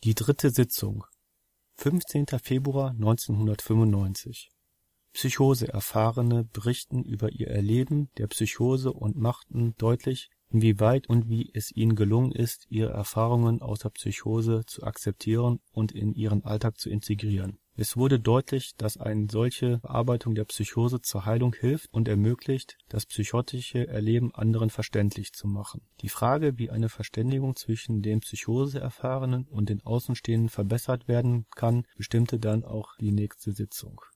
Die dritte Sitzung 15. Februar 1995 Psychose-Erfahrene berichten über ihr Erleben der Psychose und machten deutlich, inwieweit und wie es ihnen gelungen ist, ihre Erfahrungen aus der Psychose zu akzeptieren und in ihren Alltag zu integrieren. Es wurde deutlich, dass eine solche Bearbeitung der Psychose zur Heilung hilft und ermöglicht, das psychotische Erleben anderen verständlich zu machen. Die Frage, wie eine Verständigung zwischen den Psychose-Erfahrenen und den Außenstehenden verbessert werden kann, bestimmte dann auch die nächste Sitzung.